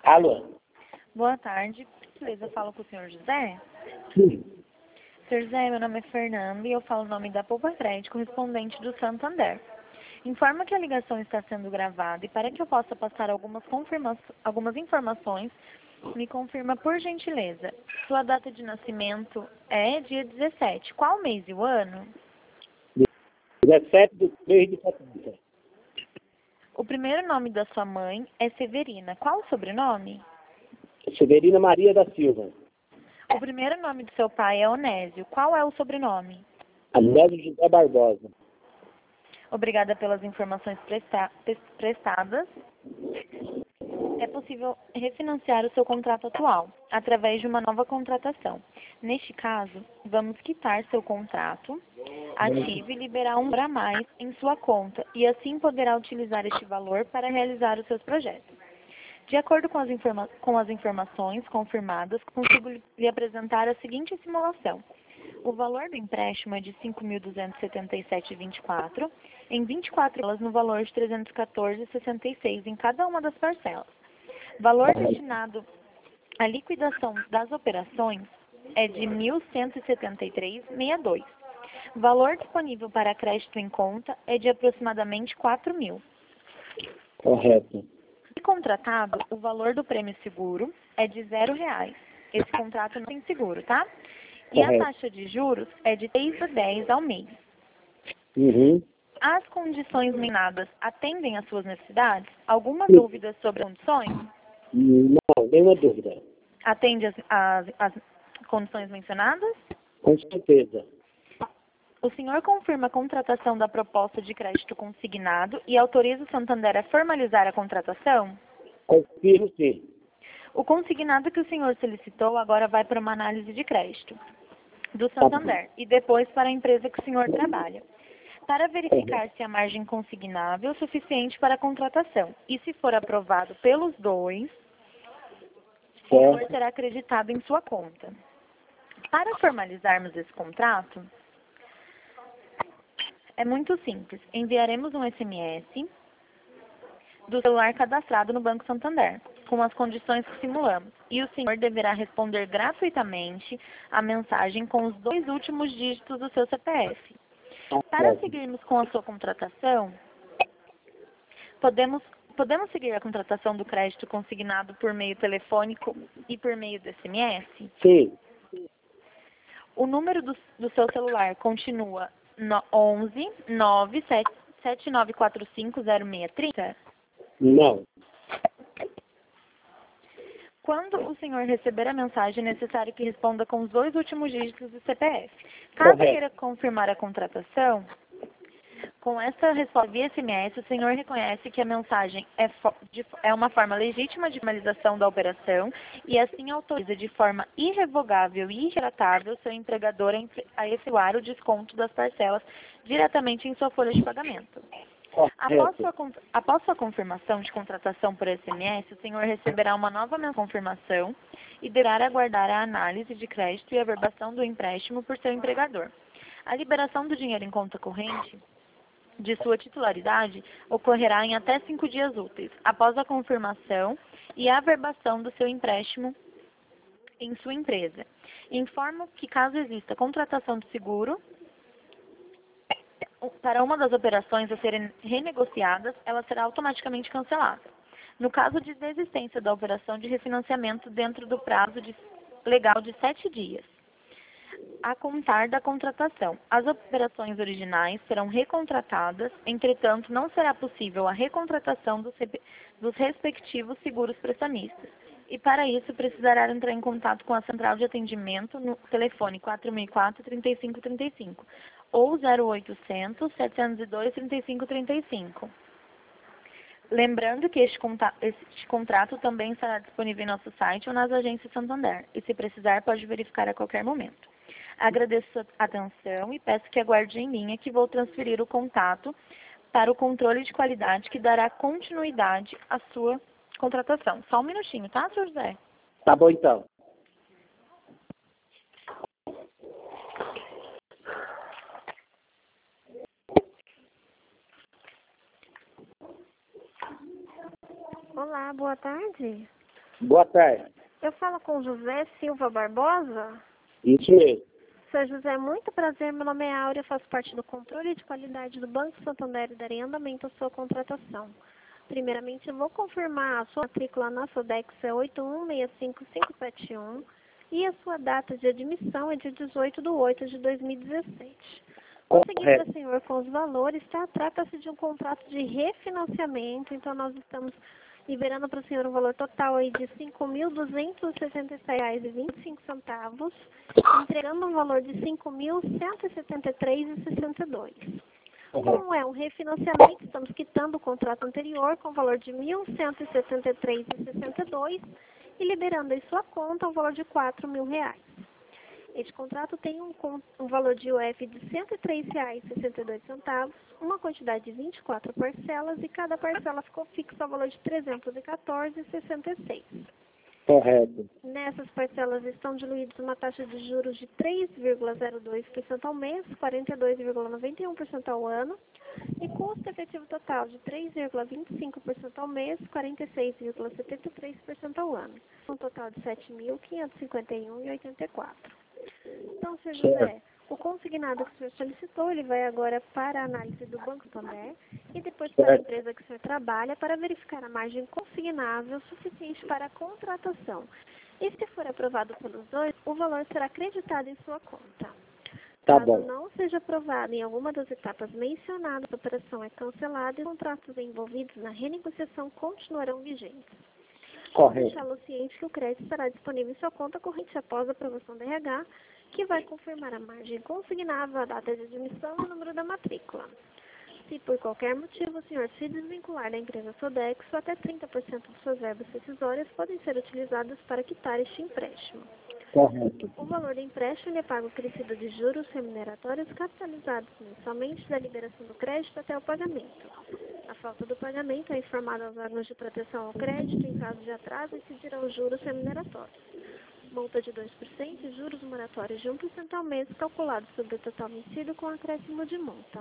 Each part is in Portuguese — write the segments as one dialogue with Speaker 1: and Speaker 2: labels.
Speaker 1: Alô?
Speaker 2: Boa tarde. Beleza, eu falo com o senhor José.
Speaker 1: Sim.
Speaker 2: Senhor José, meu nome é Fernando e eu falo o nome da Poupa Crédito, correspondente do Santander. Informa que a ligação está sendo gravada e para que eu possa passar algumas informações, me confirma por gentileza. Sua data de nascimento é dia 17. Qual mês e o ano?
Speaker 1: 17/3/70.
Speaker 2: O primeiro nome da sua mãe é Severina. Qual o sobrenome?
Speaker 1: Severina Maria da Silva.
Speaker 2: O primeiro nome do seu pai é Onésio. Qual é o sobrenome?
Speaker 1: Anésio José Barbosa.
Speaker 2: Obrigada pelas informações prestadas. É possível refinanciar o seu contrato atual, através de uma nova contratação. Neste caso, vamos quitar seu contrato ativo e liberar um para mais em sua conta, e assim poderá utilizar este valor para realizar os seus projetos. De acordo com as informações confirmadas, consigo lhe apresentar a seguinte simulação. O valor do empréstimo é de R$ 5.277,24, em 24 parcelas no valor de R$ 314,66 em cada uma das parcelas. Valor destinado à liquidação das operações é de R$ 1.173,62. Valor disponível para crédito em conta é de aproximadamente R$ 4.000.
Speaker 1: Correto.
Speaker 2: Se contratado, o valor do prêmio seguro é de R$ 0. Esse contrato não tem seguro, tá? E a taxa de juros é de 3 a 10 ao mês.
Speaker 1: Uhum.
Speaker 2: As condições mencionadas atendem às suas necessidades? Alguma dúvida sobre as condições?
Speaker 1: Não, nenhuma dúvida.
Speaker 2: Atende às condições mencionadas?
Speaker 1: Com certeza.
Speaker 2: O senhor confirma a contratação da proposta de crédito consignado e autoriza o Santander a formalizar a contratação?
Speaker 1: Confirmo sim.
Speaker 2: O consignado que o senhor solicitou agora vai para uma análise de crédito do Santander e depois para a empresa que o senhor trabalha, para verificar se a margem consignável é suficiente para a contratação. E se for aprovado pelos dois, o valor será acreditado em sua conta. Para formalizarmos esse contrato, é muito simples. Enviaremos um SMS do celular cadastrado no Banco Santander, com as condições que simulamos. E o senhor deverá responder gratuitamente a mensagem com os 2 últimos dígitos do seu CPF. Para seguirmos com a sua contratação, podemos seguir a contratação do crédito consignado por meio telefônico e por meio do SMS?
Speaker 1: Sim.
Speaker 2: O número do seu celular continua 11 97945 0630?
Speaker 1: Não.
Speaker 2: Quando o senhor receber a mensagem, é necessário que responda com os 2 últimos dígitos do CPF. Caso queira confirmar a contratação, com essa resposta via SMS, o senhor reconhece que a mensagem é uma forma legítima de formalização da operação e assim autoriza de forma irrevogável e irretratável seu empregador a efetuar o desconto das parcelas diretamente em sua folha de pagamento. Após sua confirmação de contratação por SMS, o senhor receberá uma nova confirmação e deverá aguardar a análise de crédito e a averbação do empréstimo por seu empregador. A liberação do dinheiro em conta corrente de sua titularidade ocorrerá em até 5 dias úteis, após a confirmação e a averbação do seu empréstimo em sua empresa. Informo que, caso exista contratação de seguro, para uma das operações a serem renegociadas, ela será automaticamente cancelada. No caso de desistência da operação de refinanciamento dentro do prazo legal de 7 dias, a contar da contratação, as operações originais serão recontratadas, entretanto, não será possível a recontratação dos respectivos seguros prestamistas. E para isso, precisará entrar em contato com a central de atendimento no telefone 4004-3535 ou 0800-702-3535. Lembrando que este contrato também estará disponível em nosso site ou nas agências Santander, e se precisar pode verificar a qualquer momento. Agradeço sua atenção e peço que aguarde em linha que vou transferir o contato para o controle de qualidade que dará continuidade à sua contratação. Só um minutinho, tá, senhor José?
Speaker 1: Tá bom, então.
Speaker 3: Olá, boa tarde.
Speaker 1: Boa tarde.
Speaker 3: Eu falo com José Silva Barbosa.
Speaker 1: Isso mesmo.
Speaker 3: Sr. José, muito prazer. Meu nome é Áurea, faço parte do controle de qualidade do Banco Santander e darei andamento à sua contratação. Primeiramente, eu vou confirmar a sua matrícula na Sodex é 8165571 e a sua data de admissão é de 18/8/2017. Conseguindo a senhor com os valores, tá? Trata-se de um contrato de refinanciamento, então nós estamos liberando para o senhor um valor total aí de R$ 5.267,25, entregando um valor de R$ 5.173,62. Como é um refinanciamento, estamos quitando o contrato anterior com o valor de R$ 1.173,62 e liberando em sua conta um valor de R$ 4.000. Este contrato tem um valor de UF de R$ 103,62, uma quantidade de 24 parcelas e cada parcela ficou fixa ao valor de R$ 314,66.
Speaker 1: Correto.
Speaker 3: Nessas parcelas estão diluídos uma taxa de juros de 3,02% ao mês, 42,91% ao ano e custo efetivo total de 3,25% ao mês, 46,73% ao ano. Um total de R$ 7.551,84. Então, Sr. José, o consignado que o senhor solicitou, ele vai agora para a análise do Banco Santander e depois para a empresa que o senhor trabalha para verificar a margem consignável suficiente para a contratação. E se for aprovado pelos dois, o valor será acreditado em sua conta.
Speaker 1: Tá
Speaker 3: Caso
Speaker 1: bom.
Speaker 3: não seja aprovado em alguma das etapas mencionadas, a operação é cancelada e os contratos envolvidos na renegociação continuarão vigentes. Vou
Speaker 1: Correto.
Speaker 3: deixá-lo ciente que o crédito estará disponível em sua conta corrente após a aprovação da RH, que vai confirmar a margem consignável, a data de admissão e o número da matrícula. Se por qualquer motivo o senhor se desvincular da empresa Sodex, até 30% de suas verbas rescisórias podem ser utilizadas para quitar este empréstimo.
Speaker 1: Correto.
Speaker 3: O valor do empréstimo é pago crescido de juros remuneratórios capitalizados mensalmente da liberação do crédito até o pagamento. A falta do pagamento é informada aos órgãos de proteção ao crédito. Em caso de atraso, incidirão juros remuneratórios. Multa de 2% e juros moratórios de 1% ao mês, calculados sobre o total vencido com acréscimo de multa.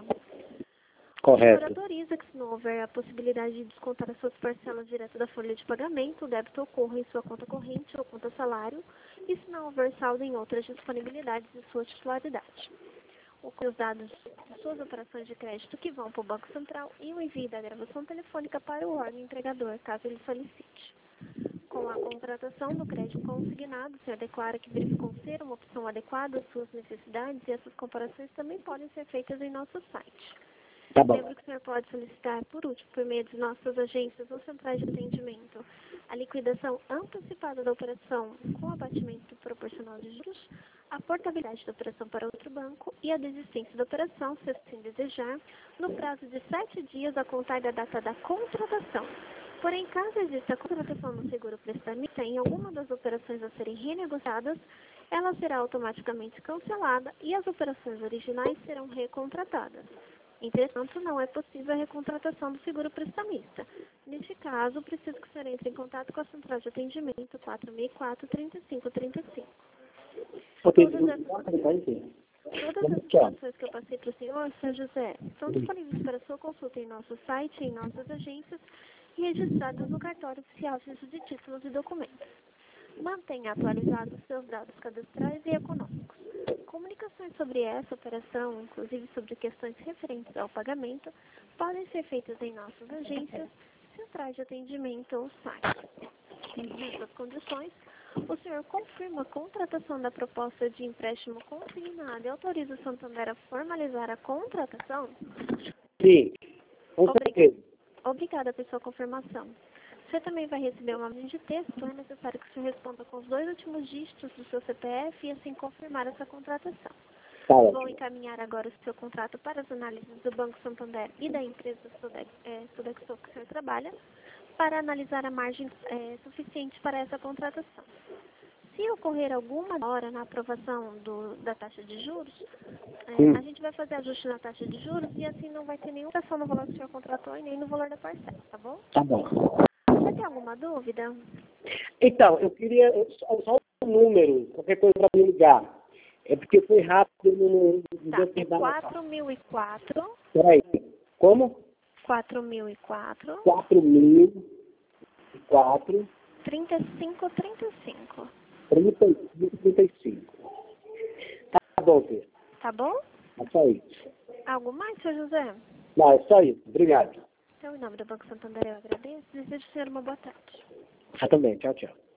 Speaker 3: O senhor
Speaker 1: Correto.
Speaker 3: autoriza que, se não houver a possibilidade de descontar as suas parcelas direto da folha de pagamento, o débito ocorra em sua conta corrente ou conta salário, e se não houver saldo em outras disponibilidades de sua titularidade. Os dados de suas operações de crédito que vão para o Banco Central e o envio da gravação telefônica para o órgão entregador, caso ele solicite. Com a contratação do crédito consignado, o senhor declara que verificou ser uma opção adequada às suas necessidades e essas comparações também podem ser feitas em nosso site.
Speaker 1: Tá bom.
Speaker 3: Lembro que o senhor pode solicitar, por último, por meio de nossas agências ou centrais de atendimento, a liquidação antecipada da operação com abatimento proporcional de juros, a portabilidade da operação para outro banco e a desistência da operação, se assim desejar, no prazo de 7 dias a contar da data da contratação. Porém, caso exista a contratação no seguro prestamista em alguma das operações a serem renegociadas, ela será automaticamente cancelada e as operações originais serão recontratadas. Entretanto, não é possível a recontratação do seguro prestamista. Neste caso, preciso que o senhor entre em contato com a central de atendimento 4004-3535. Todas as informações que eu passei para o senhor, Sr. José, estão disponíveis para sua consulta em nosso site, em nossas agências e registradas no cartório oficial de uso de títulos e documentos. Mantenha atualizados seus dados cadastrais e econômicos. Comunicações sobre essa operação, inclusive sobre questões referentes ao pagamento, podem ser feitas em nossas agências, centrais de atendimento ou site. Nessas condições, o senhor confirma a contratação da proposta de empréstimo consignado e autoriza o Santander a formalizar a contratação?
Speaker 1: Sim. Com certeza.
Speaker 3: Obrigada por sua confirmação. Você também vai receber uma mensagem de texto. É necessário que o senhor responda com os 2 últimos dígitos do seu CPF e assim confirmar essa contratação.
Speaker 1: Tá
Speaker 3: Vou
Speaker 1: ótimo.
Speaker 3: encaminhar agora o seu contrato para as análises do Banco Santander e da empresa Sodexo que o senhor trabalha, para analisar a margem suficiente para essa contratação. Se ocorrer alguma hora na aprovação da taxa de juros, a gente vai fazer ajuste na taxa de juros e assim não vai ter nenhuma ação no valor que o senhor contratou e nem no valor da parcela, tá bom?
Speaker 1: Tá bom.
Speaker 3: Você tem alguma dúvida?
Speaker 1: Então, eu queria só um número, qualquer coisa para me ligar. É porque foi rápido, não
Speaker 3: Tá,
Speaker 1: deu
Speaker 3: é
Speaker 1: tempo.
Speaker 3: 4.004.
Speaker 1: Peraí. Como?
Speaker 3: 4.004.
Speaker 1: 4.004.
Speaker 3: 3535.
Speaker 1: 35. Tá bom, Pedro.
Speaker 3: Tá bom?
Speaker 1: É só isso.
Speaker 3: Algo mais, seu José?
Speaker 1: Não, é só isso. Obrigado.
Speaker 3: Então, em nome do Banco Santander, eu agradeço. Desejo, senhor, uma boa tarde.
Speaker 1: Você também. Tchau, tchau.